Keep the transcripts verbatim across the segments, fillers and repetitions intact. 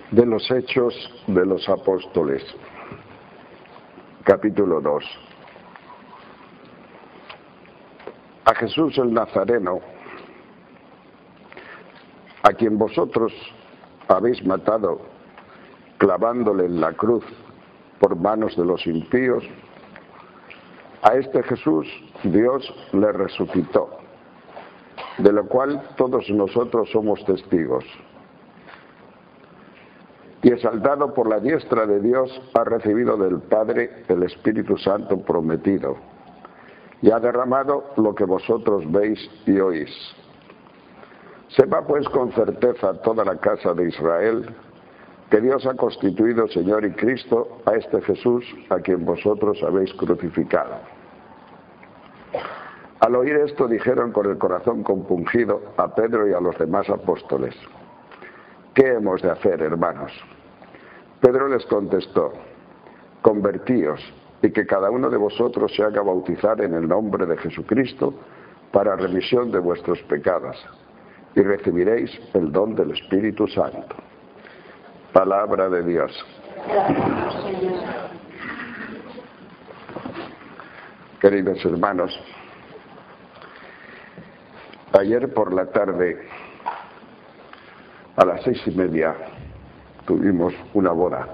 De los Hechos de los Apóstoles, capítulo dos. A Jesús el Nazareno, a quien vosotros habéis matado clavándole en la cruz por manos de los impíos, a este Jesús Dios le resucitó, de lo cual todos nosotros somos testigos. Y exaltado por la diestra de Dios, ha recibido del Padre el Espíritu Santo prometido, y ha derramado lo que vosotros veis y oís. Sepa pues con certeza toda la casa de Israel, que Dios ha constituido Señor y Cristo a este Jesús, a quien vosotros habéis crucificado. Al oír esto dijeron con el corazón compungido a Pedro y a los demás apóstoles: ¿qué hemos de hacer, hermanos? Pedro les contestó: convertíos y que cada uno de vosotros se haga bautizar en el nombre de Jesucristo para remisión de vuestros pecados, y recibiréis el don del Espíritu Santo. Palabra de Dios. Queridos hermanos, ayer por la tarde, a las seis y media, tuvimos una boda.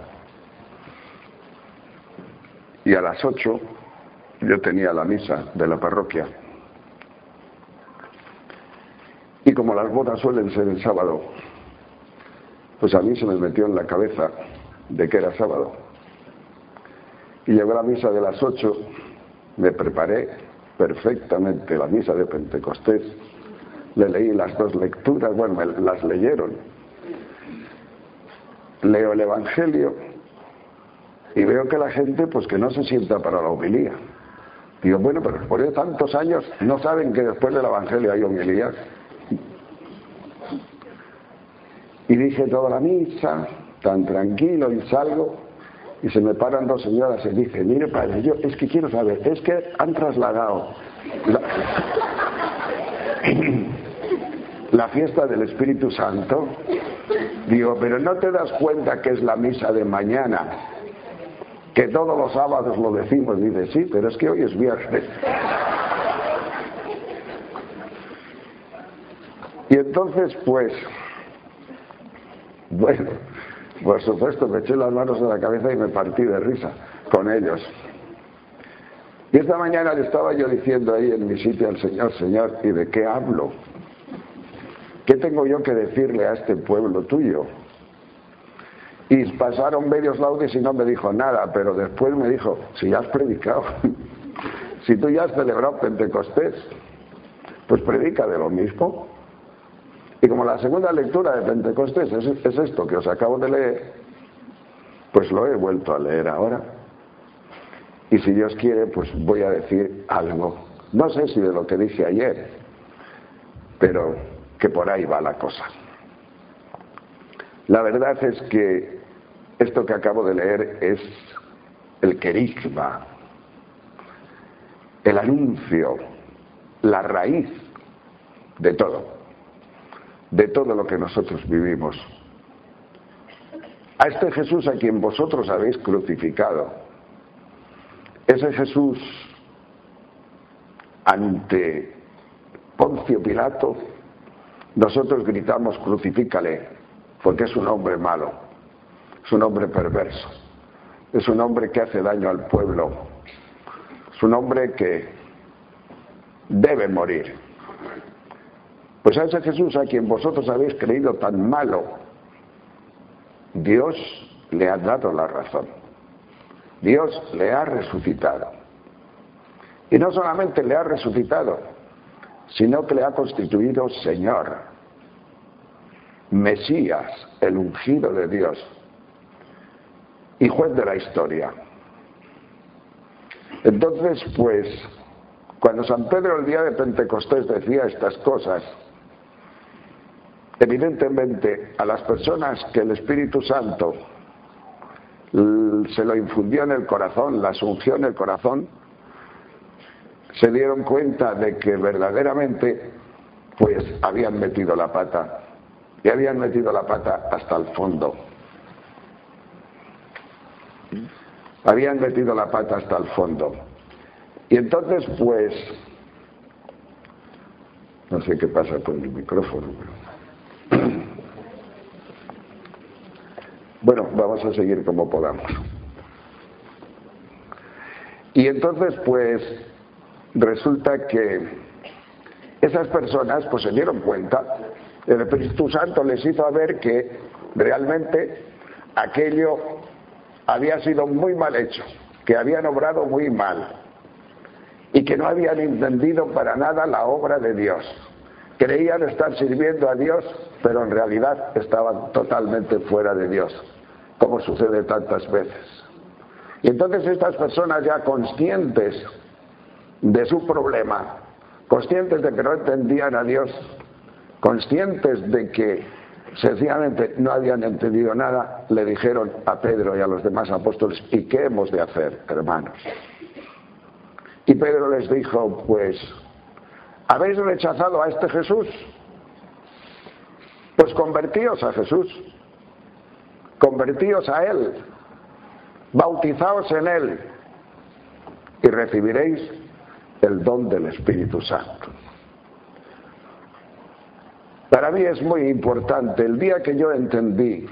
Y a las ocho yo tenía la misa de la parroquia. Y como las bodas suelen ser el sábado, pues a mí se me metió en la cabeza de que era sábado. Y llegó la misa de las ocho, me preparé perfectamente la misa de Pentecostés, le leí las dos lecturas, bueno, me las leyeron. Leo el Evangelio y veo que la gente pues que no se sienta para la homilía. Digo, bueno, pero después de tantos años no saben que después del Evangelio hay homilía. Y dije toda la misa, tan tranquilo, y salgo y se me paran dos señoras y dicen: mire padre, yo es que quiero saber, es que han trasladado la, la fiesta del Espíritu Santo. Digo, pero ¿no te das cuenta que es la misa de mañana? Que todos los sábados lo decimos. Dice, sí, pero es que hoy es viernes. Y entonces, pues, bueno, por supuesto, me eché las manos en la cabeza y me partí de risa con ellos. Y esta mañana le estaba yo diciendo ahí en mi sitio al Señor: Señor, ¿y de qué hablo? ¿Qué tengo yo que decirle a este pueblo tuyo? Y pasaron medios laudes y no me dijo nada, pero después me dijo: si ya has predicado, si tú ya has celebrado Pentecostés, pues predica de lo mismo. Y como la segunda lectura de Pentecostés es, es esto que os acabo de leer, pues lo he vuelto a leer ahora. Y si Dios quiere, pues voy a decir algo. No sé si de lo que dije ayer, pero que por ahí va la cosa. La verdad es que esto que acabo de leer es el querigma, el anuncio, la raíz de todo, de todo lo que nosotros vivimos. A este Jesús a quien vosotros habéis crucificado, ese Jesús ante Poncio Pilato, nosotros gritamos: crucifícale, porque es un hombre malo, es un hombre perverso, es un hombre que hace daño al pueblo, es un hombre que debe morir. Pues a ese Jesús a quien vosotros habéis creído tan malo, Dios le ha dado la razón. Dios le ha resucitado. Y no solamente le ha resucitado, sino que le ha constituido Señor, Mesías, el ungido de Dios, y juez de la historia. Entonces, pues, cuando San Pedro el día de Pentecostés decía estas cosas, evidentemente a las personas que el Espíritu Santo se lo infundió en el corazón, la ungió en el corazón, se dieron cuenta de que verdaderamente pues habían metido la pata, y habían metido la pata hasta el fondo. Habían metido la pata hasta el fondo. Y entonces, pues, no sé qué pasa con el micrófono, pero... Bueno, vamos a seguir como podamos. Y entonces, pues, resulta que esas personas, pues, se dieron cuenta. El Espíritu Santo les hizo ver que realmente aquello había sido muy mal hecho, que habían obrado muy mal y que no habían entendido para nada la obra de Dios. Creían estar sirviendo a Dios, pero en realidad estaban totalmente fuera de Dios, como sucede tantas veces. Y entonces estas personas, ya conscientes de su problema, conscientes de que no entendían a Dios, conscientes de que sencillamente no habían entendido nada, le dijeron a Pedro y a los demás apóstoles: ¿y qué hemos de hacer, hermanos? Y Pedro les dijo: pues, ¿habéis rechazado a este Jesús? Pues convertíos a Jesús, convertíos a Él, bautizaos en Él y recibiréis el don del Espíritu Santo. Para mí es muy importante, el día que yo entendí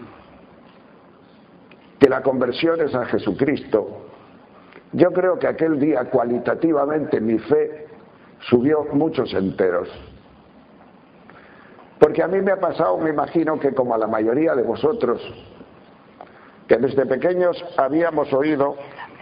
que la conversión es a Jesucristo, yo creo que aquel día cualitativamente mi fe subió muchos enteros. Porque a mí me ha pasado, me imagino que como a la mayoría de vosotros, que desde pequeños habíamos oído,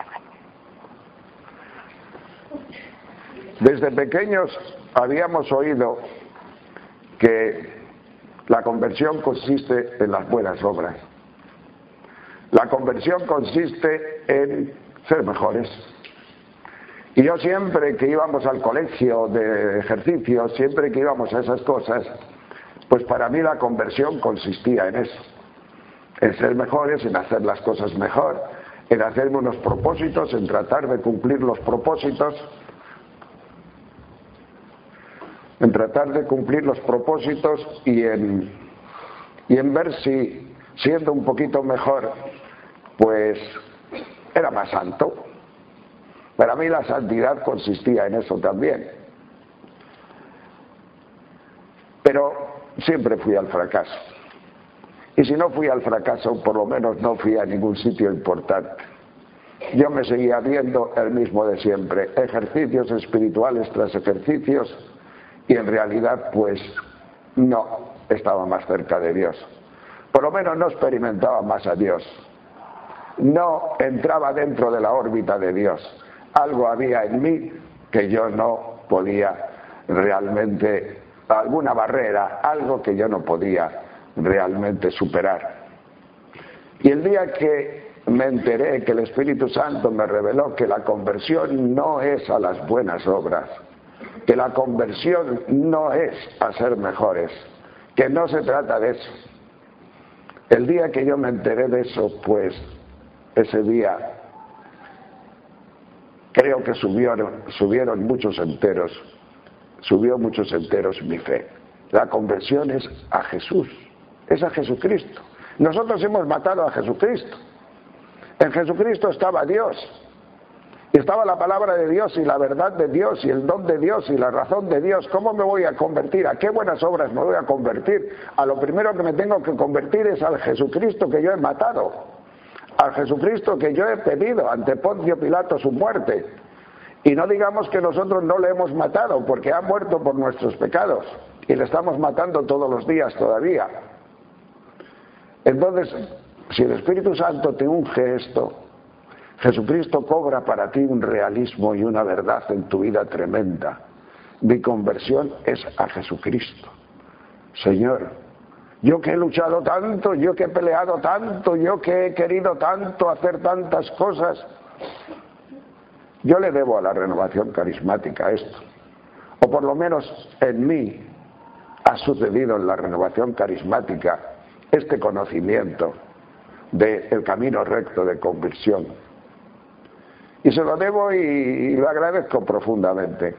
desde pequeños habíamos oído que la conversión consiste en las buenas obras. La conversión consiste en ser mejores. Y yo siempre que íbamos al colegio de ejercicios, siempre que íbamos a esas cosas, pues para mí la conversión consistía en eso, en ser mejores, en hacer las cosas mejor, en hacerme unos propósitos, en tratar de cumplir los propósitos, en tratar de cumplir los propósitos y en, y en ver si, siendo un poquito mejor, pues era más santo. Para mí la santidad consistía en eso también. Pero siempre fui al fracaso. Y si no fui al fracaso, por lo menos no fui a ningún sitio importante. Yo me seguía viendo el mismo de siempre, ejercicios espirituales tras ejercicios, y en realidad pues no estaba más cerca de Dios. Por lo menos no experimentaba más a Dios. No entraba dentro de la órbita de Dios. Algo había en mí que yo no podía realmente, alguna barrera, algo que yo no podía realmente superar. Y el día que me enteré que el Espíritu Santo me reveló que la conversión no es a las buenas obras, que la conversión no es a ser mejores, que no se trata de eso. El día que yo me enteré de eso, pues ese día creo que subieron, subieron muchos enteros, subió muchos enteros mi fe. La conversión es a Jesús, es a Jesucristo. Nosotros hemos matado a Jesucristo. En Jesucristo estaba Dios, y estaba la palabra de Dios y la verdad de Dios y el don de Dios y la razón de Dios. ¿Cómo me voy a convertir? ¿A qué buenas obras me voy a convertir? A lo primero que me tengo que convertir es al Jesucristo que yo he matado, al Jesucristo que yo he pedido ante Poncio Pilato su muerte. Y no digamos que nosotros no le hemos matado, porque ha muerto por nuestros pecados y le estamos matando todos los días todavía. Entonces, si el Espíritu Santo te unge esto, Jesucristo cobra para ti un realismo y una verdad en tu vida tremenda. Mi conversión es a Jesucristo. Señor, yo que he luchado tanto, yo que he peleado tanto, yo que he querido tanto hacer tantas cosas, yo le debo a la renovación carismática esto. O por lo menos en mí ha sucedido en la renovación carismática este conocimiento del camino recto de conversión. Y se lo debo y, y lo agradezco profundamente.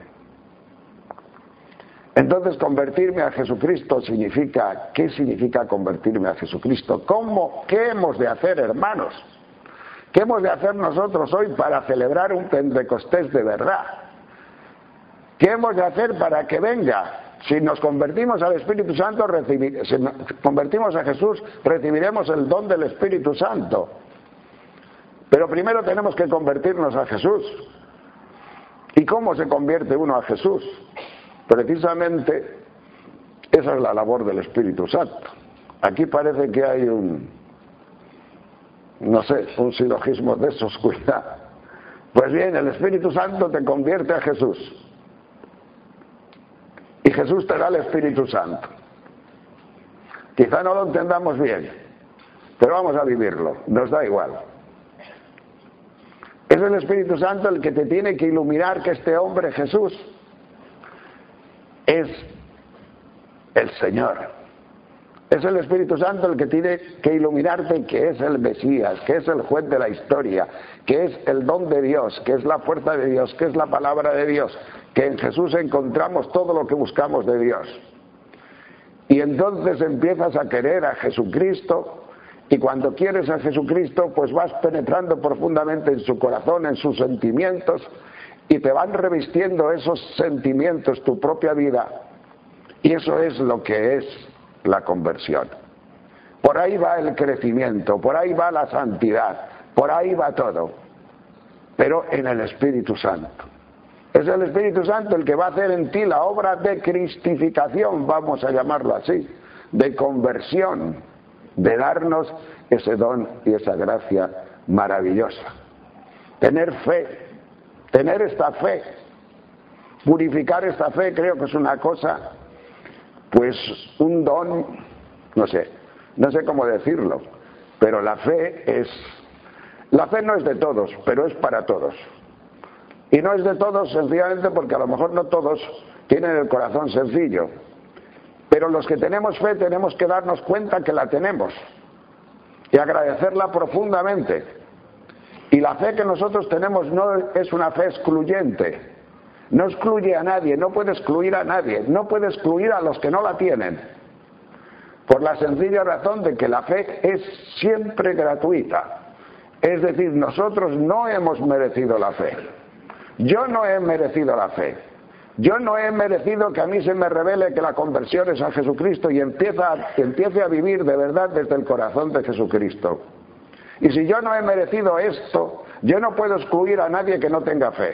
Entonces, convertirme a Jesucristo significa, ¿qué significa convertirme a Jesucristo? ¿Cómo? ¿Qué hemos de hacer, hermanos? ¿Qué hemos de hacer nosotros hoy para celebrar un Pentecostés de verdad? ¿Qué hemos de hacer para que venga? Si nos convertimos al Espíritu Santo, recibir, si nos convertimos a Jesús, recibiremos el don del Espíritu Santo. Pero primero tenemos que convertirnos a Jesús. ¿Y cómo se convierte uno a Jesús? Precisamente esa es la labor del Espíritu Santo. Aquí parece que hay un, no sé, un silogismo de esos, cuidado. Pues bien, el Espíritu Santo te convierte a Jesús. Y Jesús te da el Espíritu Santo. Quizá no lo entendamos bien, pero vamos a vivirlo, nos da igual. Es el Espíritu Santo el que te tiene que iluminar que este hombre Jesús es el Señor. Es el Espíritu Santo el que tiene que iluminarte que es el Mesías, que es el juez de la historia, que es el don de Dios, que es la fuerza de Dios, que es la palabra de Dios, que en Jesús encontramos todo lo que buscamos de Dios. Y entonces empiezas a querer a Jesucristo, y cuando quieres a Jesucristo, pues vas penetrando profundamente en su corazón, en sus sentimientos, y te van revistiendo esos sentimientos tu propia vida, y eso es lo que es la conversión. Por ahí va el crecimiento, por ahí va la santidad, por ahí va todo, pero en el Espíritu Santo. Es el Espíritu Santo el que va a hacer en ti la obra de cristificación, vamos a llamarlo así, de conversión, de darnos ese don y esa gracia maravillosa. Tener fe, tener esta fe, purificar esta fe, creo que es una cosa, pues un don, no sé, no sé cómo decirlo, pero la fe es, la fe no es de todos, pero es para todos. Y no es de todos sencillamente porque a lo mejor no todos tienen el corazón sencillo, pero los que tenemos fe tenemos que darnos cuenta que la tenemos y agradecerla profundamente. Y la fe que nosotros tenemos no es una fe excluyente, no excluye a nadie, no puede excluir a nadie, no puede excluir a los que no la tienen, por la sencilla razón de que la fe es siempre gratuita. Es decir, nosotros no hemos merecido la fe. Yo no he merecido la fe. Yo no he merecido que a mí se me revele que la conversión es a Jesucristo y empieza, empiece a vivir de verdad desde el corazón de Jesucristo. Y si yo no he merecido esto, yo no puedo excluir a nadie que no tenga fe.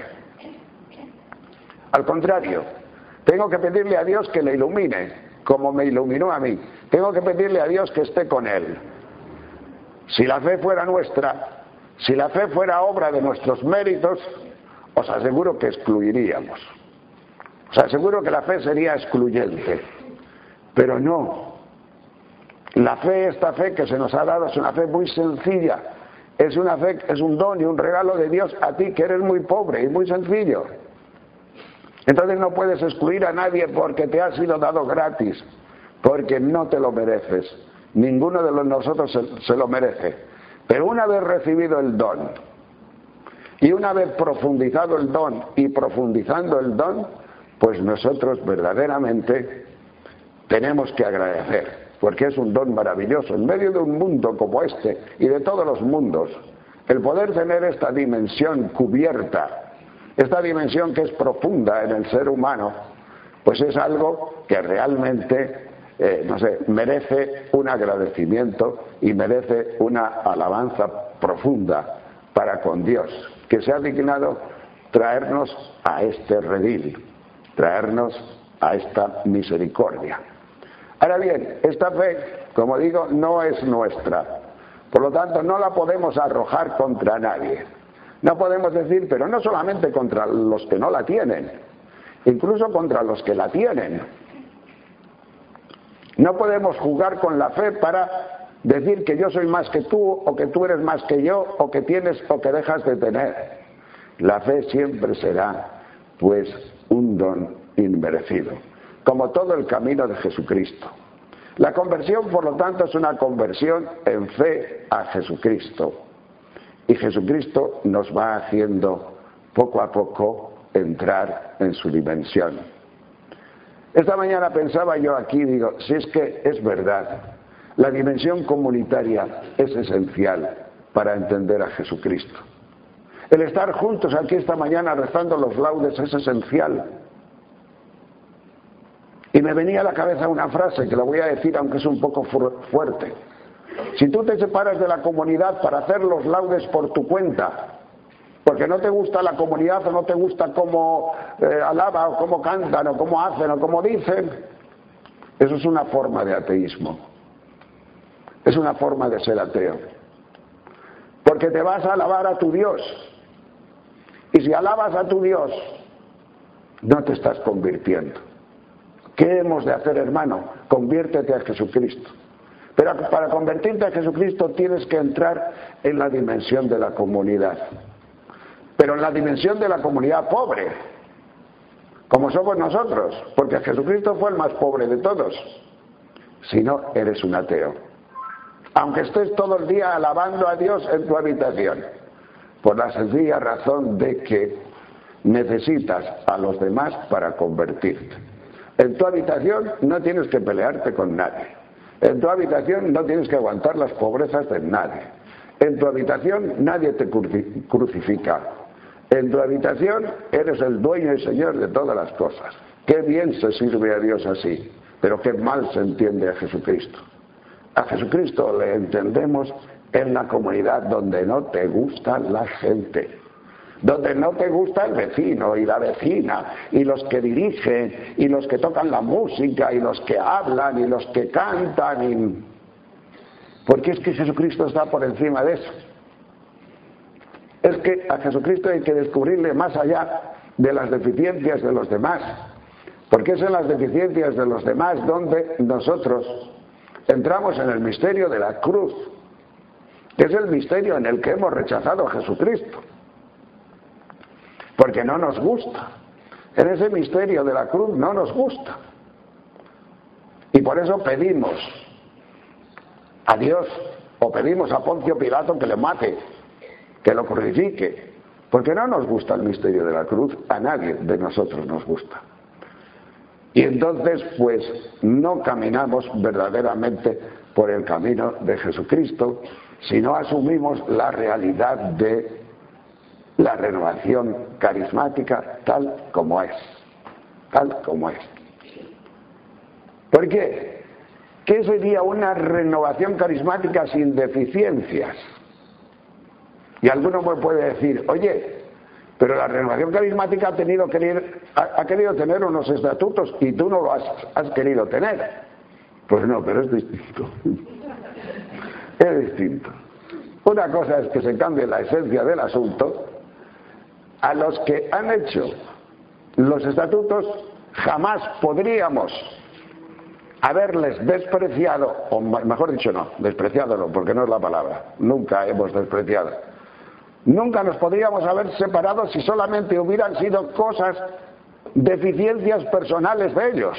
Al contrario, tengo que pedirle a Dios que le ilumine, como me iluminó a mí. Tengo que pedirle a Dios que esté con él. Si la fe fuera nuestra, si la fe fuera obra de nuestros méritos, os aseguro que excluiríamos. Os aseguro que la fe sería excluyente. Pero no. La fe, esta fe que se nos ha dado, es una fe muy sencilla. Es una fe, es un don y un regalo de Dios a ti que eres muy pobre y muy sencillo. Entonces no puedes excluir a nadie porque te ha sido dado gratis, porque no te lo mereces. Ninguno de nosotros se, se lo merece. Pero una vez recibido el don, y una vez profundizado el don y profundizando el don, pues nosotros verdaderamente tenemos que agradecer, porque es un don maravilloso. En medio de un mundo como este y de todos los mundos, el poder tener esta dimensión cubierta, esta dimensión que es profunda en el ser humano, pues es algo que realmente, eh, no sé, merece un agradecimiento y merece una alabanza profunda para con Dios, que se ha dignado traernos a este redil, traernos a esta misericordia. Ahora bien, esta fe, como digo, no es nuestra, por lo tanto no la podemos arrojar contra nadie. No podemos decir, pero no solamente contra los que no la tienen, incluso contra los que la tienen. No podemos jugar con la fe para decir que yo soy más que tú, o que tú eres más que yo, o que tienes o que dejas de tener. La fe siempre será, pues, un don inmerecido, como todo el camino de Jesucristo. La conversión, por lo tanto, es una conversión en fe a Jesucristo. Y Jesucristo nos va haciendo poco a poco entrar en su dimensión. Esta mañana pensaba yo aquí, digo, si es que es verdad, la dimensión comunitaria es esencial. para entender a Jesucristo. El estar juntos aquí esta mañana rezando los laudes es esencial. Y me venía a la cabeza una frase que la voy a decir aunque es un poco fuerte. Si tú te separas de la comunidad para hacer los laudes por tu cuenta, porque no te gusta la comunidad o no te gusta cómo eh, alaba o cómo cantan o cómo hacen o cómo dicen, eso es una forma de ateísmo. Es una forma de ser ateo. Porque te vas a alabar a tu Dios. Y si alabas a tu Dios, no te estás convirtiendo. ¿Qué hemos de hacer, hermano? Conviértete a Jesucristo. Pero para convertirte a Jesucristo tienes que entrar en la dimensión de la comunidad. Pero en la dimensión de la comunidad pobre, como somos nosotros, porque Jesucristo fue el más pobre de todos. Si no, eres un ateo. Aunque estés todo el día alabando a Dios en tu habitación, por la sencilla razón de que necesitas a los demás para convertirte. En tu habitación no tienes que pelearte con nadie. En tu habitación no tienes que aguantar las pobrezas de nadie. En tu habitación nadie te crucifica. En tu habitación eres el dueño y señor de todas las cosas. Qué bien se sirve a Dios así, pero qué mal se entiende a Jesucristo. A Jesucristo le entendemos en la comunidad donde no te gusta la gente, donde no te gusta el vecino y la vecina, y los que dirigen, y los que tocan la música, y los que hablan, y los que cantan, y... porque es que Jesucristo está por encima de eso. Es que a Jesucristo hay que descubrirle más allá de las deficiencias de los demás, porque es en las deficiencias de los demás donde nosotros entramos en el misterio de la cruz, que es el misterio en el que hemos rechazado a Jesucristo, porque no nos gusta. En ese misterio de la cruz no nos gusta. Y por eso pedimos a Dios, o pedimos a Poncio Pilato que le mate, que lo crucifique, porque no nos gusta el misterio de la cruz, a nadie de nosotros nos gusta. Y entonces, pues, no caminamos verdaderamente por el camino de Jesucristo, si no asumimos la realidad de la renovación carismática tal como es, tal como es. ¿Por qué? ¿Qué sería una renovación carismática sin deficiencias? Y alguno me puede decir, oye, pero la renovación carismática ha, tenido querer, ha, ha querido tener unos estatutos y tú no lo has, has querido tener. Pues no, pero es distinto. Es distinto. Una cosa es que se cambie la esencia del asunto. A los que han hecho los estatutos jamás podríamos haberles despreciado, o mejor dicho no, despreciado no, porque no es la palabra, nunca hemos despreciado. Nunca nos podríamos haber separado si solamente hubieran sido cosas, deficiencias personales de ellos.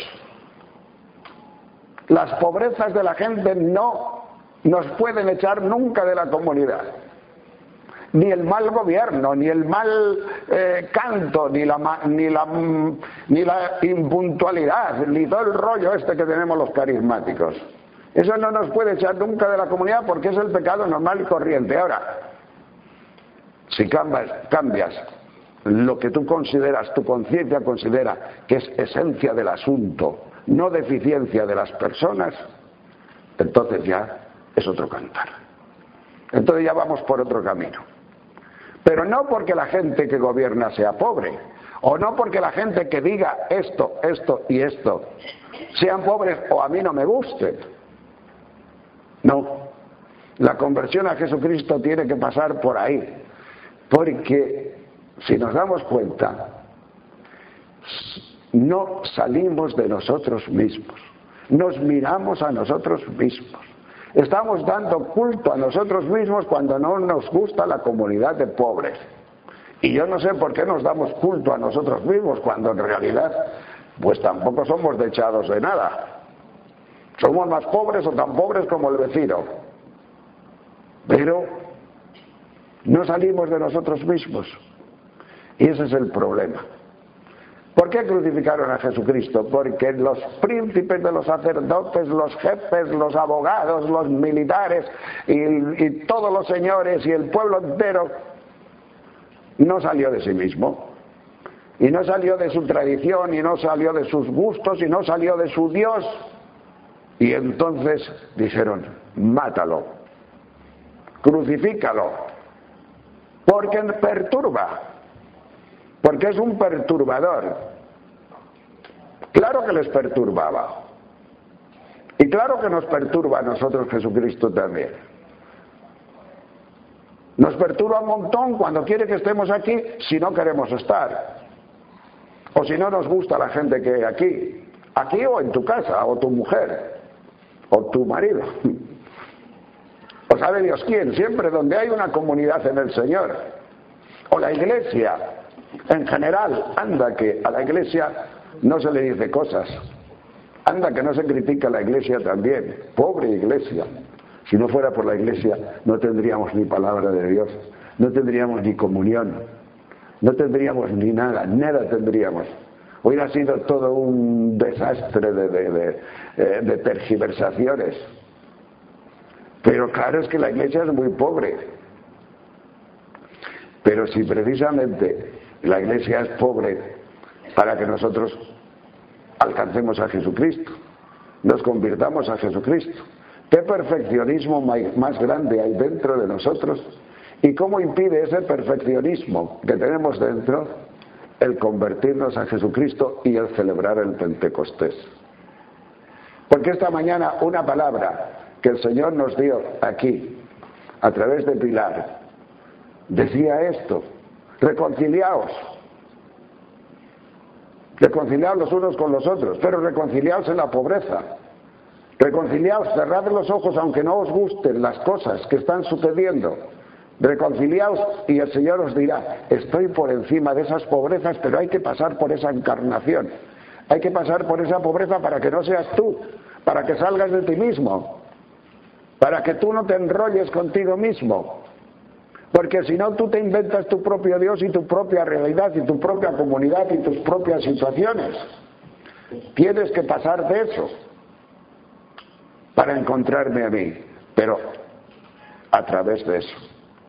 Las pobrezas de la gente no nos pueden echar nunca de la comunidad. Ni el mal gobierno, ni el mal eh, canto, ni la, ni, la, ni la impuntualidad, ni todo el rollo este que tenemos los carismáticos. Eso no nos puede echar nunca de la comunidad porque es el pecado normal y corriente. Ahora, si cambias, cambias lo que tú consideras, tu conciencia considera que es esencia del asunto, no deficiencia de las personas, entonces ya es otro cantar. Entonces ya vamos por otro camino. Pero no porque la gente que gobierna sea pobre, o no porque la gente que diga esto, esto y esto sean pobres o a mí no me guste. No, la conversión a Jesucristo tiene que pasar por ahí, porque si nos damos cuenta, no salimos de nosotros mismos, nos miramos a nosotros mismos. Estamos dando culto a nosotros mismos cuando no nos gusta la comunidad de pobres. Y yo no sé por qué nos damos culto a nosotros mismos cuando en realidad pues tampoco somos dechados de nada. Somos más pobres o tan pobres como el vecino. Pero no salimos de nosotros mismos. Y ese es el problema. ¿Por qué crucificaron a Jesucristo? Porque los príncipes de los sacerdotes, los jefes, los abogados, los militares y, y todos los señores y el pueblo entero no salió de sí mismo. Y no salió de su tradición, y no salió de sus gustos, y no salió de su Dios. Y entonces dijeron, mátalo, crucifícalo, porque perturba. Porque es un perturbador. Claro que les perturbaba. Y claro que nos perturba a nosotros Jesucristo también. Nos perturba un montón cuando quiere que estemos aquí si no queremos estar. O si no nos gusta la gente que hay aquí. Aquí o en tu casa, o tu mujer, o tu marido. O sabe Dios quién, siempre donde hay una comunidad en el Señor. O la iglesia. En general, anda que a la iglesia no se le dice cosas. Anda que no se critica a la iglesia también. Pobre iglesia. Si no fuera por la iglesia no tendríamos ni palabra de Dios, no tendríamos ni comunión, no tendríamos ni nada, nada tendríamos. Hubiera sido todo un desastre de, de, de, de tergiversaciones. Pero claro, es que la iglesia es muy pobre. Pero si precisamente la iglesia es pobre para que nosotros alcancemos a Jesucristo, nos convirtamos a Jesucristo, ¿qué perfeccionismo más grande hay dentro de nosotros? ¿Y cómo impide ese perfeccionismo que tenemos dentro el convertirnos a Jesucristo y el celebrar el Pentecostés? Porque esta mañana una palabra que el Señor nos dio aquí, a través de Pilar, decía esto: reconciliaos. Reconciliaos los unos con los otros, pero reconciliaos en la pobreza. Reconciliaos, cerrad los ojos aunque no os gusten las cosas que están sucediendo. Reconciliaos y el Señor os dirá: estoy por encima de esas pobrezas, pero hay que pasar por esa encarnación. Hay que pasar por esa pobreza para que no seas tú, para que salgas de ti mismo, para que tú no te enrolles contigo mismo. Porque si no, tú te inventas tu propio Dios y tu propia realidad y tu propia comunidad y tus propias situaciones. Tienes que pasar de eso para encontrarme a mí, pero a través de eso.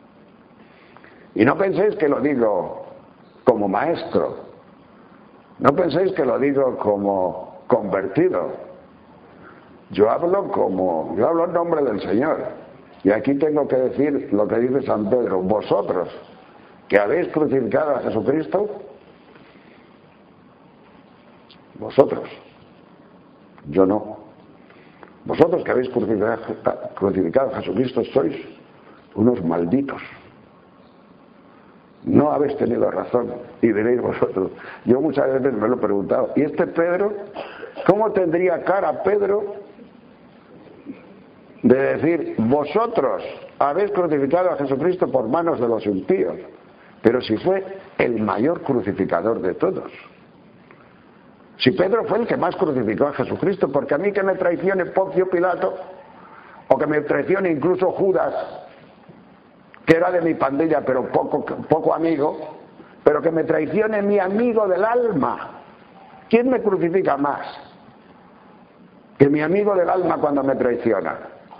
Y no penséis que lo digo como maestro, no penséis que lo digo como convertido. Yo hablo como, yo hablo en nombre del Señor. Y aquí tengo que decir lo que dice San Pedro: vosotros que habéis crucificado a Jesucristo, vosotros, yo no. Vosotros que habéis crucificado a Jesucristo sois unos malditos. No habéis tenido razón. Y diréis vosotros, yo muchas veces me lo he preguntado, ¿y este Pedro? ¿Cómo tendría cara Pedro de decir: vosotros habéis crucificado a Jesucristo por manos de los impíos? Pero si fue el mayor crucificador de todos. Si Pedro fue el que más crucificó a Jesucristo, porque a mí que me traicione Poncio Pilato, o que me traicione incluso Judas, que era de mi pandilla pero poco, poco amigo, pero que me traicione mi amigo del alma, ¿quién me crucifica más que mi amigo del alma cuando me traiciona?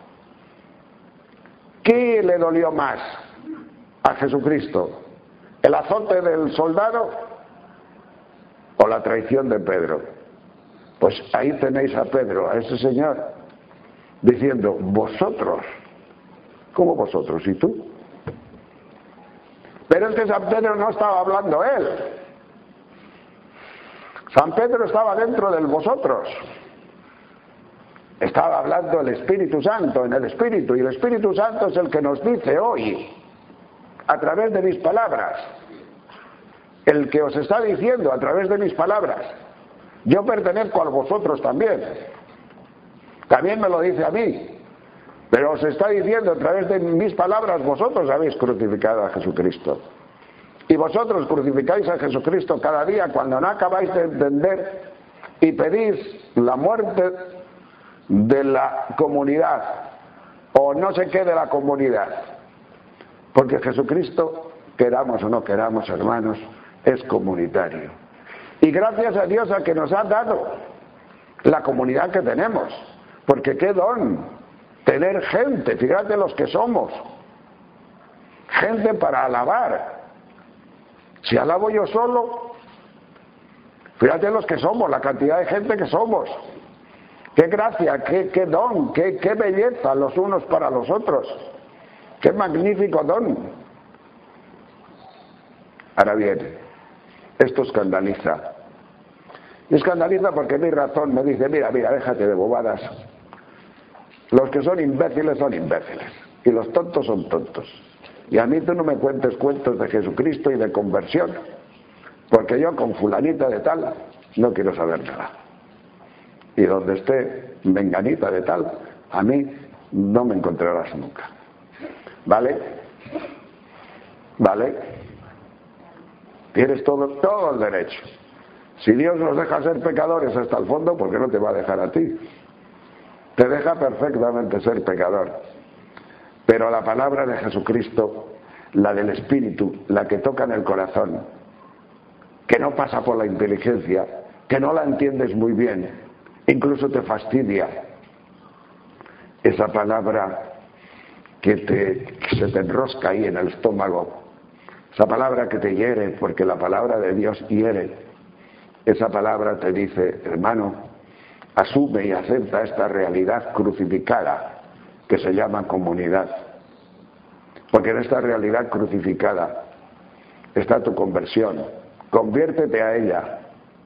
¿Qué le dolió más a Jesucristo? ¿El azote del soldado o la traición de Pedro? Pues ahí tenéis a Pedro, a ese señor, diciendo: vosotros. ¿Cómo vosotros? ¿Y tú? Pero es que San Pedro no estaba hablando él. San Pedro estaba dentro del vosotros. Estaba hablando el Espíritu Santo, en el Espíritu, y el Espíritu Santo es el que nos dice hoy, a través de mis palabras, el que os está diciendo a través de mis palabras: yo pertenezco a vosotros también. También me lo dice a mí, pero os está diciendo a través de mis palabras: vosotros habéis crucificado a Jesucristo. Y vosotros crucificáis a Jesucristo cada día cuando no acabáis de entender y pedís la muerte de la comunidad, o no sé qué de la comunidad. Porque Jesucristo, queramos o no queramos, hermanos, es comunitario. Y gracias a Dios a que nos ha dado la comunidad que tenemos. Porque qué don tener gente, fíjate los que somos. Gente para alabar. Si alabo yo solo, fíjate los que somos, la cantidad de gente que somos. Qué gracia, qué, qué don, qué, qué belleza los unos para los otros. Qué magnífico don. Ahora bien, esto escandaliza. Y escandaliza porque mi razón me dice, mira, mira, déjate de bobadas. Los que son imbéciles son imbéciles. Y los tontos son tontos. Y a mí tú no me cuentes cuentos de Jesucristo y de conversión. Porque yo con fulanita de tal no quiero saber nada. Y donde esté menganita de tal, a mí no me encontrarás nunca. ¿Vale? ¿Vale? Tienes todo, todo el derecho. Si Dios nos deja ser pecadores hasta el fondo, ¿por qué no te va a dejar a ti? Te deja perfectamente ser pecador. Pero la palabra de Jesucristo, la del Espíritu, la que toca en el corazón, que no pasa por la inteligencia, que no la entiendes muy bien, incluso te fastidia, esa palabra que, te, que se te enrosca ahí en el estómago, esa palabra que te hiere, porque la palabra de Dios hiere, esa palabra te dice, hermano, asume y acepta esta realidad crucificada que se llama comunidad. Porque en esta realidad crucificada está tu conversión. Conviértete a ella,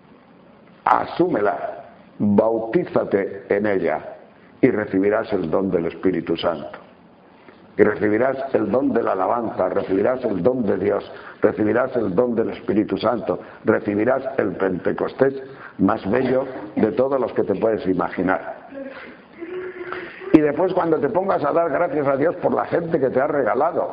asúmela, bautízate en ella y recibirás el don del Espíritu Santo. Y recibirás el don de la alabanza, recibirás el don de Dios, recibirás el don del Espíritu Santo, recibirás el Pentecostés más bello de todos los que te puedes imaginar. Y después cuando te pongas a dar gracias a Dios por la gente que te ha regalado.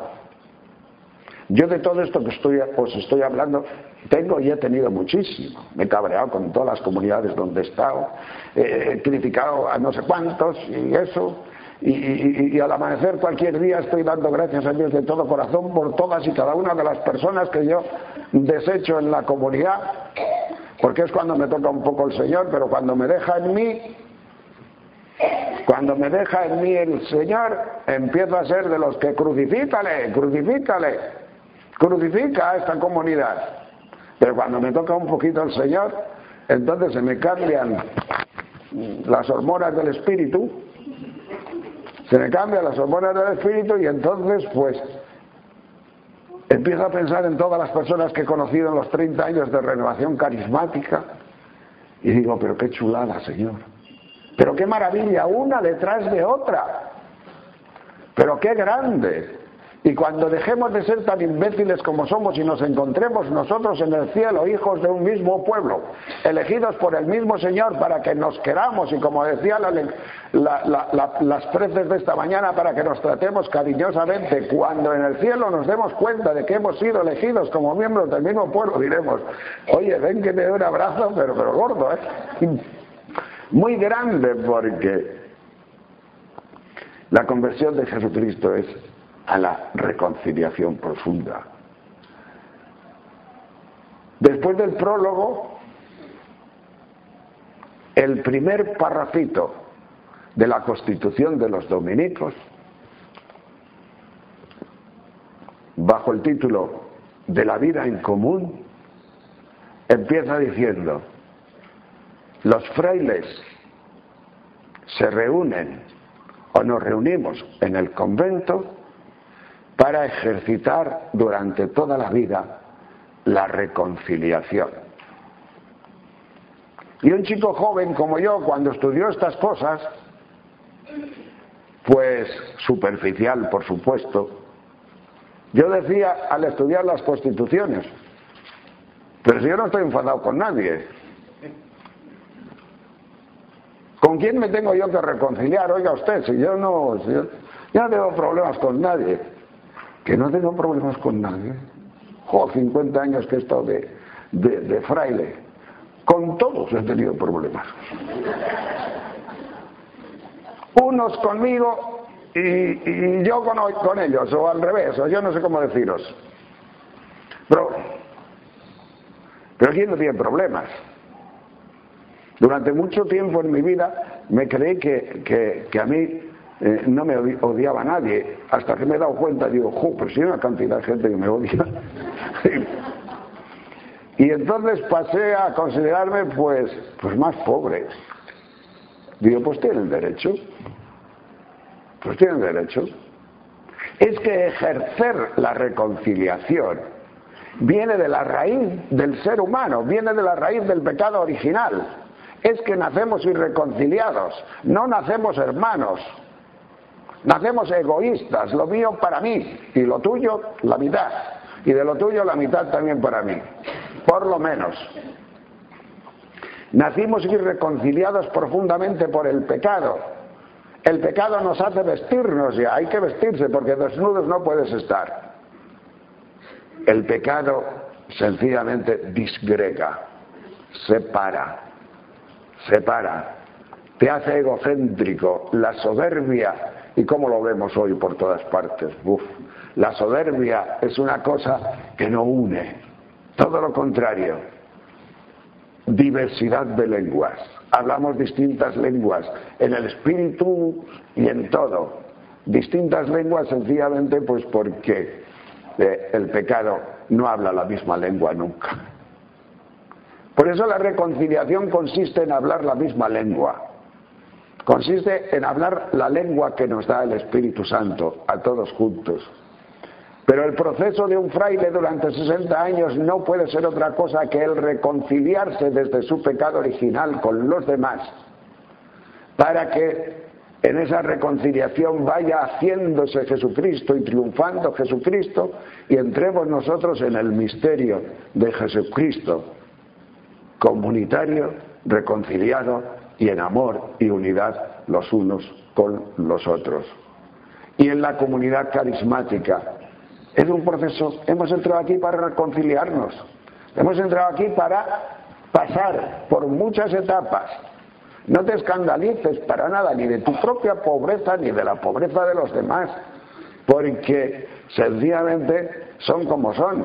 Yo de todo esto que estoy, os estoy hablando, tengo y he tenido muchísimo. Me he cabreado con todas las comunidades donde he estado, he criticado a no sé cuántos y eso. Y, y, y al amanecer cualquier día estoy dando gracias a Dios de todo corazón por todas y cada una de las personas que yo desecho en la comunidad, porque es cuando me toca un poco el Señor, pero cuando me deja en mí, cuando me deja en mí el Señor, empiezo a ser de los que crucifícale, crucifícale, crucifica a esta comunidad. Pero cuando me toca un poquito el Señor, entonces se me cambian las hormonas del espíritu, se me cambian las hormonas del espíritu y entonces pues empiezo a pensar en todas las personas que he conocido en los treinta años de renovación carismática y digo, pero qué chulada, Señor, pero qué maravilla, una detrás de otra, pero qué grande. Y cuando dejemos de ser tan imbéciles como somos y nos encontremos nosotros en el cielo, hijos de un mismo pueblo, elegidos por el mismo Señor para que nos queramos, y como decía la, la, la, la, las preces de esta mañana, para que nos tratemos cariñosamente, cuando en el cielo nos demos cuenta de que hemos sido elegidos como miembros del mismo pueblo, diremos, oye, ven que te doy un abrazo, pero, pero gordo, ¿eh? Muy grande, porque la conversión de Jesucristo es a la reconciliación profunda. Después del prólogo, el primer parrafito de la Constitución de los dominicos, bajo el título de la vida en común, empieza diciendo: los frailes se reúnen o nos reunimos en el convento para ejercitar durante toda la vida la reconciliación. Y un chico joven como yo, cuando estudió estas cosas, pues superficial, por supuesto, yo decía al estudiar las constituciones, pero si yo no estoy enfadado con nadie, ¿con quién me tengo yo que reconciliar? Oiga usted, si yo no, si yo, yo no tengo problemas con nadie. Que no tengo problemas con nadie. Jo, cincuenta años que he estado de, de, de fraile. Con todos he tenido problemas. Unos conmigo y, y yo con, con ellos, o al revés, o yo no sé cómo deciros. Pero Pero ¿quién no tiene problemas? Durante mucho tiempo en mi vida me creí que, que, que a mí eh, no me odiaba nadie, hasta que me he dado cuenta, digo, jo, pero si hay una cantidad de gente que me odia. Y entonces pasé a considerarme pues, pues más pobre. Digo, pues tienen derecho. Pues tienen derecho. Es que ejercer la reconciliación viene de la raíz del ser humano, viene de la raíz del pecado original. Es que nacemos irreconciliados, no nacemos hermanos. Nacemos egoístas, lo mío para mí y lo tuyo la mitad. Y de lo tuyo la mitad también para mí. Por lo menos. Nacimos irreconciliados profundamente por el pecado. El pecado nos hace vestirnos ya, hay que vestirse porque desnudos no puedes estar. El pecado sencillamente disgrega, separa, separa, te hace egocéntrico, la soberbia, y cómo lo vemos hoy por todas partes. Uf, la soberbia es una cosa que no une. Todo lo contrario, diversidad de lenguas, hablamos distintas lenguas, en el espíritu y en todo, distintas lenguas sencillamente pues porque eh, el pecado no habla la misma lengua nunca. Por eso la reconciliación consiste en hablar la misma lengua, consiste en hablar la lengua que nos da el Espíritu Santo a todos juntos. Pero el proceso de un fraile durante sesenta años no puede ser otra cosa que el reconciliarse desde su pecado original con los demás, para que en esa reconciliación vaya haciéndose Jesucristo y triunfando Jesucristo, y entremos nosotros en el misterio de Jesucristo, comunitario, reconciliado y en amor y unidad los unos con los otros. Y en la comunidad carismática, es un proceso, hemos entrado aquí para reconciliarnos, hemos entrado aquí para pasar por muchas etapas. No te escandalices para nada, ni de tu propia pobreza, ni de la pobreza de los demás, porque sencillamente son como son.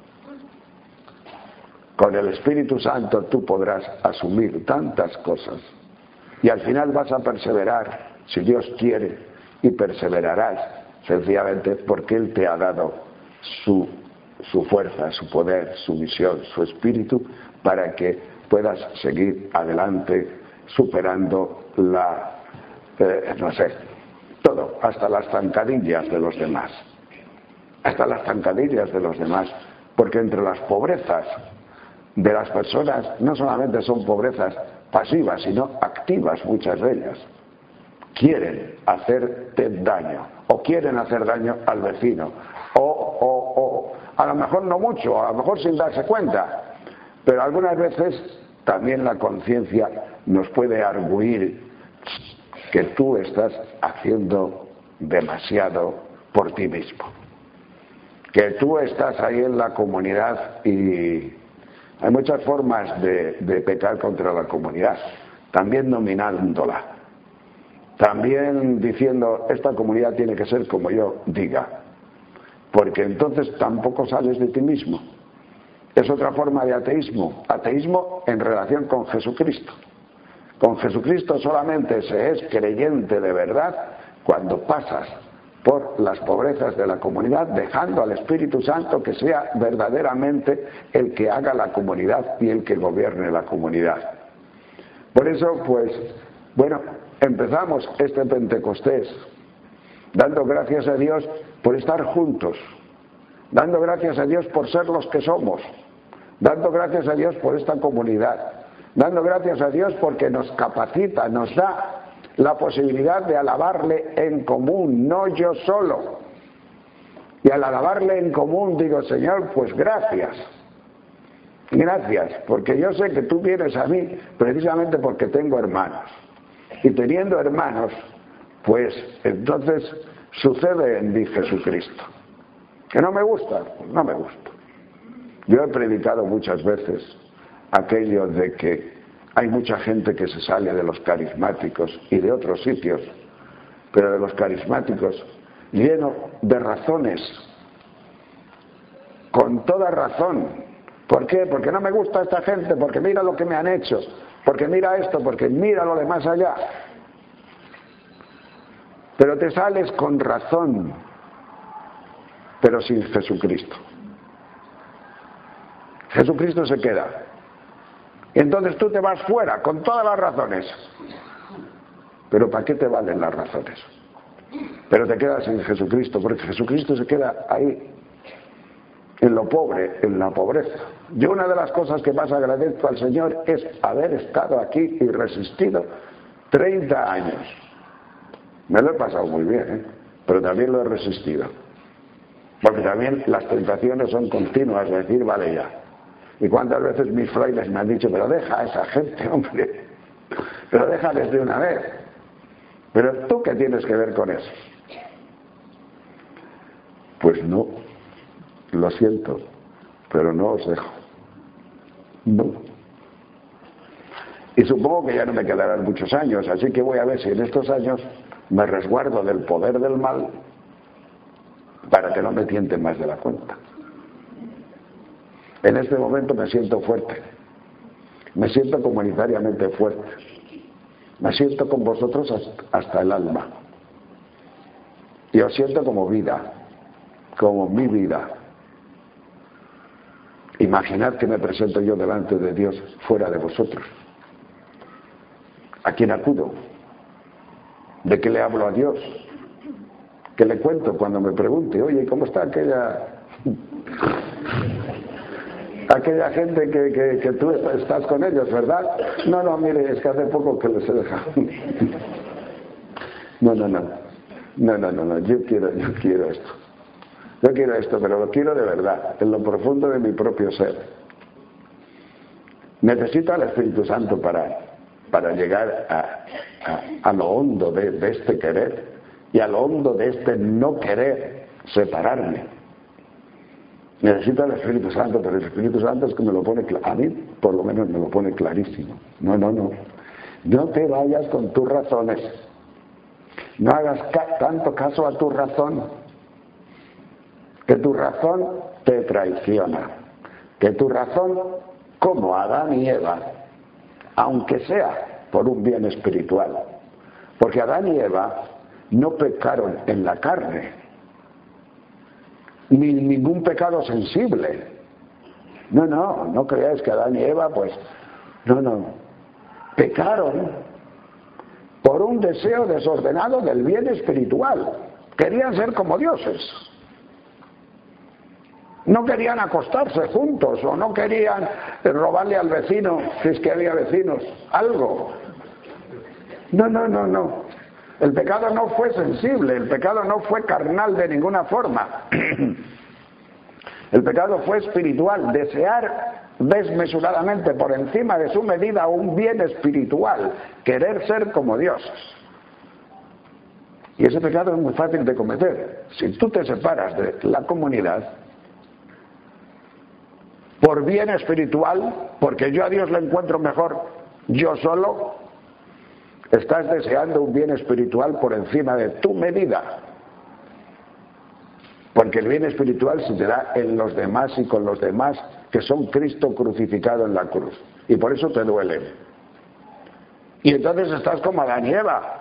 Con el Espíritu Santo tú podrás asumir tantas cosas y al final vas a perseverar, si Dios quiere, y perseverarás sencillamente porque Él te ha dado su, su fuerza, su poder, su visión, su espíritu, para que puedas seguir adelante superando la, eh, no sé, todo, hasta las zancadillas de los demás, hasta las zancadillas de los demás, porque entre las pobrezas de las personas no solamente son pobrezas pasivas, sino activas muchas de ellas. Quieren hacerte daño, o quieren hacer daño al vecino, o, o, o a lo mejor no mucho, a lo mejor sin darse cuenta, pero algunas veces también la conciencia nos puede arguir que tú estás haciendo demasiado por ti mismo, que tú estás ahí en la comunidad y hay muchas formas de, de pecar contra la comunidad, también dominándola. También diciendo, esta comunidad tiene que ser como yo diga, porque entonces tampoco sales de ti mismo. Es otra forma de ateísmo, ateísmo en relación con Jesucristo. Con Jesucristo solamente se es creyente de verdad cuando pasas por las pobrezas de la comunidad, dejando al Espíritu Santo que sea verdaderamente el que haga la comunidad y el que gobierne la comunidad. Por eso, pues, bueno, empezamos este Pentecostés dando gracias a Dios por estar juntos, dando gracias a Dios por ser los que somos, dando gracias a Dios por esta comunidad, dando gracias a Dios porque nos capacita, nos da la posibilidad de alabarle en común, no yo solo. Y al alabarle en común digo, Señor, pues gracias. Gracias, porque yo sé que tú vienes a mí precisamente porque tengo hermanos. Y teniendo hermanos, pues entonces sucede en mí Jesucristo. ¿Que no me gusta? Pues no me gusta. Yo he predicado muchas veces aquello de que hay mucha gente que se sale de los carismáticos y de otros sitios, pero de los carismáticos lleno de razones, con toda razón, ¿Por qué? Porque no me gusta esta gente, porque mira lo que me han hecho, porque mira esto, porque mira lo de más allá. Pero te sales con razón, pero sin Jesucristo. Jesucristo se queda. Y entonces tú te vas fuera con todas las razones. Pero ¿para qué te valen las razones? Pero te quedas sin Jesucristo, porque Jesucristo se queda ahí, en lo pobre, en la pobreza. Yo una de las cosas que más agradezco al Señor es haber estado aquí y resistido treinta años. Me lo he pasado muy bien, ¿eh? Pero también lo he resistido. Porque también las tentaciones son continuas, de decir, vale ya. Y cuántas veces mis frailes me han dicho, pero deja a esa gente, hombre, pero déjales de una vez. Pero ¿tú qué tienes que ver con eso? Pues no, lo siento, pero no os dejo. No. Y supongo que ya no me quedarán muchos años, así que voy a ver si en estos años me resguardo del poder del mal para que no me tienten más de la cuenta. En este momento me siento fuerte, me siento comunitariamente fuerte, me siento con vosotros hasta el alma y os siento como vida, como mi vida. Imaginad que me presento yo delante de Dios fuera de vosotros. ¿A quién acudo? ¿De qué le hablo a Dios? ¿Qué le cuento cuando me pregunte, oye, ¿cómo está aquella aquella gente que, que, que tú estás con ellos, verdad? No, no, mire, es que hace poco que les he dejado. No, no, no, no, no, no, no, yo quiero, yo quiero esto. Yo quiero esto, pero lo quiero de verdad, en lo profundo de mi propio ser. Necesito al Espíritu Santo para, para llegar a, a, a lo hondo de, de este querer y a lo hondo de este no querer separarme. Necesito al Espíritu Santo, pero el Espíritu Santo es que me lo pone, a mí por lo menos me lo pone clarísimo. No, no, no. No te vayas con tus razones. No hagas ca- tanto caso a tu razón. Que tu razón te traiciona. Que tu razón, como Adán y Eva, aunque sea por un bien espiritual. Porque Adán y Eva no pecaron en la carne. Ni ningún pecado sensible. No, no, no creáis que Adán y Eva, pues, no, no. Pecaron por un deseo desordenado del bien espiritual. Querían ser como dioses. No querían acostarse juntos o no querían robarle al vecino, si es que había vecinos, algo. No, no, no, no. El pecado no fue sensible, el pecado no fue carnal de ninguna forma. El pecado fue espiritual, desear desmesuradamente por encima de su medida un bien espiritual, querer ser como dioses. Y ese pecado es muy fácil de cometer. Si tú te separas de la comunidad por bien espiritual, porque yo a Dios le encuentro mejor yo solo, estás deseando un bien espiritual por encima de tu medida. Porque el bien espiritual se te da en los demás y con los demás que son Cristo crucificado en la cruz. Y por eso te duele. Y entonces estás como Adán y Eva.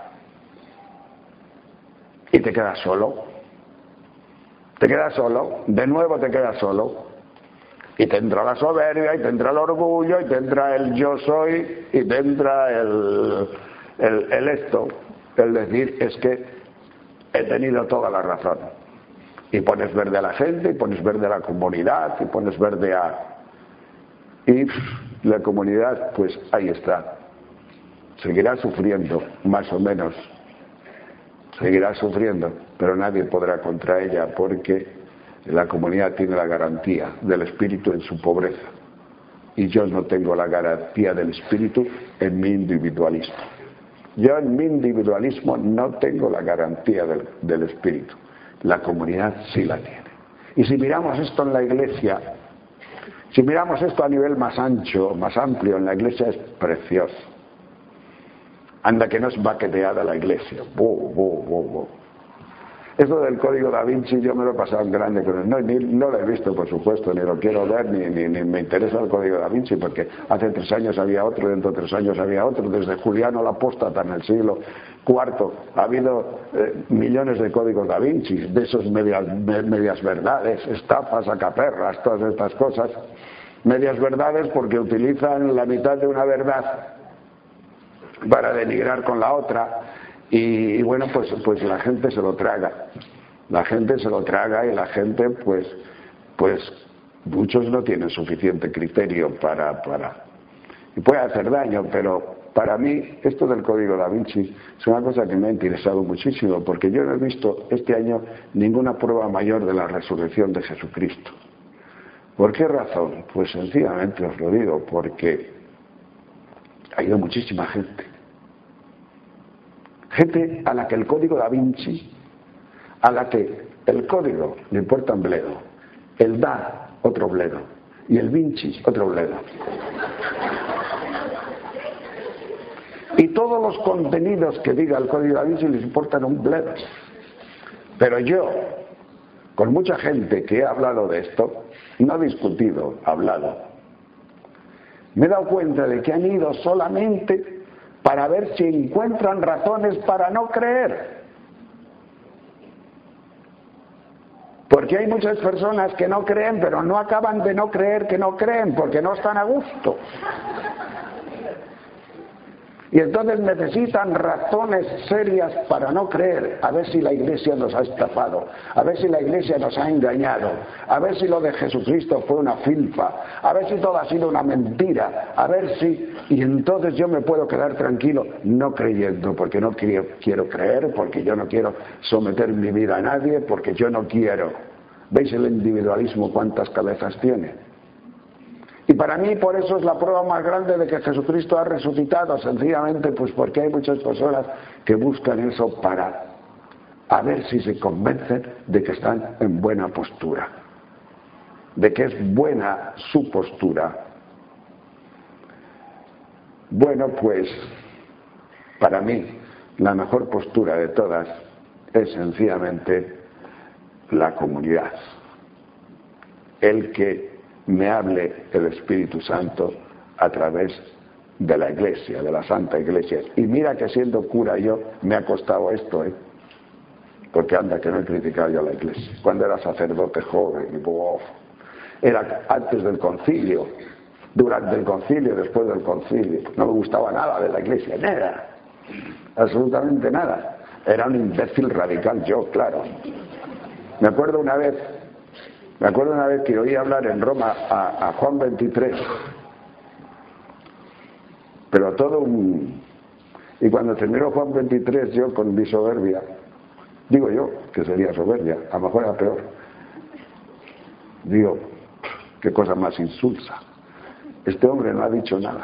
Y te quedas solo. Te quedas solo. De nuevo te quedas solo. Y te entra la soberbia, y te entra el orgullo, y te entra el yo soy, y te entra el... El, el esto, el decir es que he tenido toda la razón. Y pones verde a la gente, y pones verde a la comunidad, y pones verde a... Y pff, la comunidad, pues ahí está. Seguirá sufriendo, más o menos. Seguirá sufriendo, pero nadie podrá contra ella porque la comunidad tiene la garantía del Espíritu en su pobreza. Y yo no tengo la garantía del Espíritu en mi individualismo. Yo en mi individualismo no tengo la garantía del, del Espíritu. La comunidad sí la tiene. Y si miramos esto en la iglesia, si miramos esto a nivel más ancho, más amplio, en la iglesia es precioso. Anda que no es baqueteada la iglesia. Bo, bo, bo, bo. Esto del código Da Vinci yo me lo he pasado en grande, pero no, ni, no lo he visto, por supuesto, ni lo quiero ver, ni, ni, ni me interesa el código Da Vinci, porque hace tres años había otro, dentro de tres años había otro, desde Juliano la Apóstata en el siglo cuarto ha habido eh, millones de códigos Da Vinci, de esos medias, me, medias verdades, estafas, sacaperras, todas estas cosas. Medias verdades porque utilizan la mitad de una verdad para denigrar con la otra. Y, y bueno, pues, pues la gente se lo traga, la gente se lo traga y la gente, pues, pues muchos no tienen suficiente criterio para, para, y puede hacer daño, pero para mí esto del código Da Vinci es una cosa que me ha interesado muchísimo, porque yo no he visto este año ninguna prueba mayor de la resurrección de Jesucristo. ¿Por qué razón? Pues sencillamente os lo digo, porque ha ido muchísima gente. Gente a la que el código Da Vinci, a la que el código le importa un bledo, el Da otro bledo y el Vinci otro bledo. Y todos los contenidos que diga el código Da Vinci les importan un bledo. Pero yo, con mucha gente que he hablado de esto, no he discutido, hablado, me he dado cuenta de que han ido solamente para ver si encuentran razones para no creer. Porque hay muchas personas que no creen, pero no acaban de no creer que no creen, porque no están a gusto. Y entonces necesitan razones serias para no creer, a ver si la Iglesia nos ha estafado, a ver si la Iglesia nos ha engañado, a ver si lo de Jesucristo fue una filfa, a ver si todo ha sido una mentira, a ver si... Y entonces yo me puedo quedar tranquilo no creyendo, porque no quiero, quiero creer, porque yo no quiero someter mi vida a nadie, porque yo no quiero. ¿Veis el individualismo cuántas cabezas tiene? Y para mí por eso es la prueba más grande de que Jesucristo ha resucitado, sencillamente pues porque hay muchas personas que buscan eso para a ver si se convencen de que están en buena postura, de que es buena su postura. Bueno, pues para mí la mejor postura de todas es sencillamente la comunidad, el que me hable el Espíritu Santo a través de la Iglesia, de la Santa Iglesia. Y mira que siendo cura yo me ha costado esto, ¿eh? Porque anda que no he criticado yo a la Iglesia. Cuando era sacerdote joven, y, oh, era antes del concilio, durante el concilio, después del concilio, no me gustaba nada de la Iglesia, nada, absolutamente nada. Era un imbécil radical yo, claro. Me acuerdo una vez Me acuerdo una vez que oí hablar en Roma a, a Juan veintitrés, pero todo un... Y cuando terminó Juan veintitrés, yo con mi soberbia, digo yo que sería soberbia, a lo mejor era peor, digo, qué cosa más insulsa, este hombre no ha dicho nada.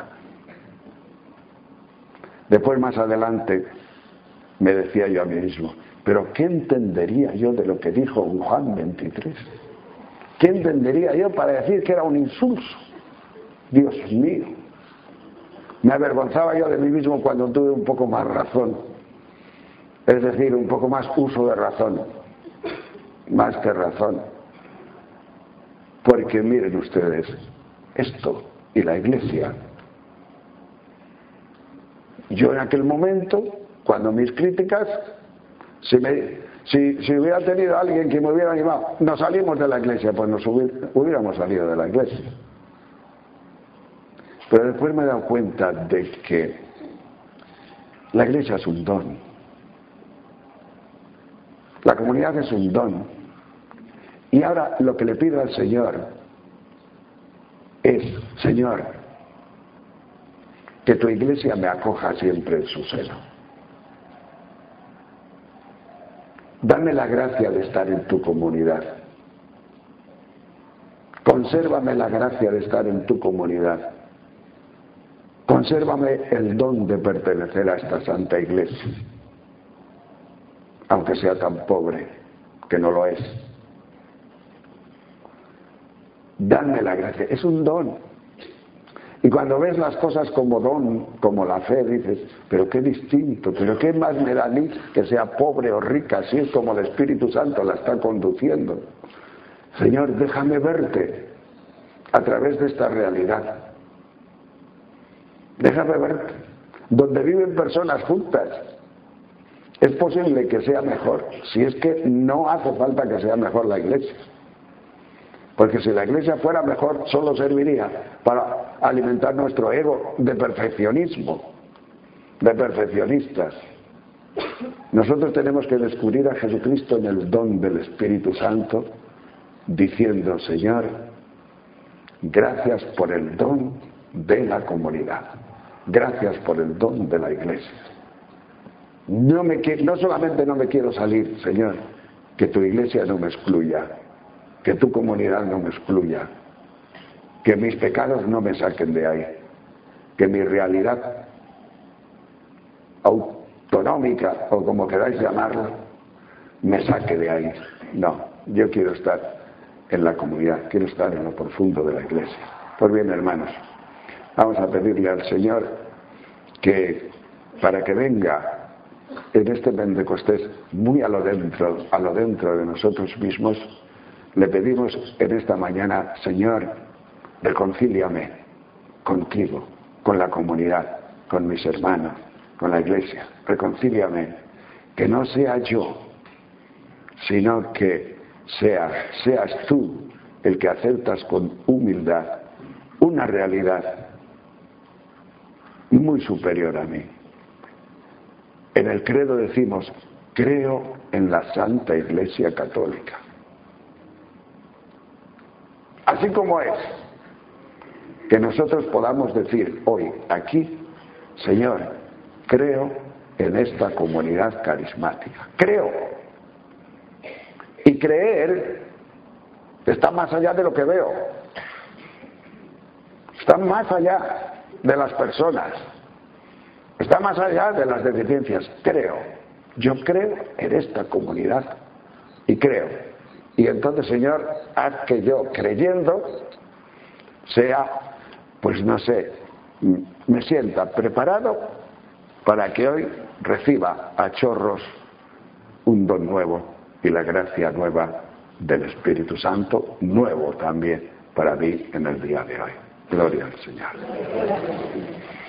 Después, más adelante, me decía yo a mí mismo, pero ¿qué entendería yo de lo que dijo Juan veintitrés? ¿Qué entendería yo para decir que era un insulso? Dios mío. Me avergonzaba yo de mí mismo cuando tuve un poco más razón. Es decir, un poco más uso de razón. Más que razón. Porque miren ustedes, esto y la Iglesia. Yo en aquel momento, cuando mis críticas, si me... Si, si hubiera tenido alguien que me hubiera animado, nos salimos de la Iglesia, pues nos hubiera, hubiéramos salido de la Iglesia. Pero después me he dado cuenta de que la Iglesia es un don. La comunidad es un don. Y ahora lo que le pido al Señor es, Señor, que tu Iglesia me acoja siempre en su seno. Dame la gracia de estar en tu comunidad. Consérvame la gracia de estar en tu comunidad. Consérvame el don de pertenecer a esta Santa Iglesia, aunque sea tan pobre, que no lo es. Dame la gracia. Es un don. Y cuando ves las cosas como don, como la fe, dices, pero qué distinto, pero qué más me da a mí que sea pobre o rica, si es como el Espíritu Santo la está conduciendo. Señor, déjame verte a través de esta realidad. Déjame verte. Donde viven personas juntas, es posible que sea mejor, si es que no hace falta que sea mejor la iglesia. Porque si la iglesia fuera mejor, solo serviría para alimentar nuestro ego de perfeccionismo, de perfeccionistas. Nosotros tenemos que descubrir a Jesucristo en el don del Espíritu Santo, diciendo, Señor, gracias por el don de la comunidad, gracias por el don de la iglesia. No, me, no solamente no me quiero salir, Señor, que tu iglesia no me excluya, que tu comunidad no me excluya, que mis pecados no me saquen de ahí, que mi realidad autonómica, o como queráis llamarlo, me saque de ahí. No, yo quiero estar en la comunidad, quiero estar en lo profundo de la iglesia. Pues bien, hermanos, vamos a pedirle al Señor que, para que venga en este Pentecostés muy a lo dentro, a lo dentro de nosotros mismos, le pedimos en esta mañana, Señor, reconcíliame contigo, con la comunidad, con mis hermanos, con la iglesia. Reconcíliame, que no sea yo, sino que sea, seas tú el que aceptas con humildad una realidad muy superior a mí. En el credo decimos, creo en la Santa Iglesia Católica. Así como es, que nosotros podamos decir hoy aquí, Señor, creo en esta comunidad carismática. Creo. Y creer está más allá de lo que veo. Está más allá de las personas. Está más allá de las deficiencias. Creo. Yo creo en esta comunidad. Y creo. Y entonces, Señor, haz que yo, creyendo, sea, pues no sé, me sienta preparado para que hoy reciba a chorros un don nuevo y la gracia nueva del Espíritu Santo, nuevo también para mí en el día de hoy. Gloria al Señor.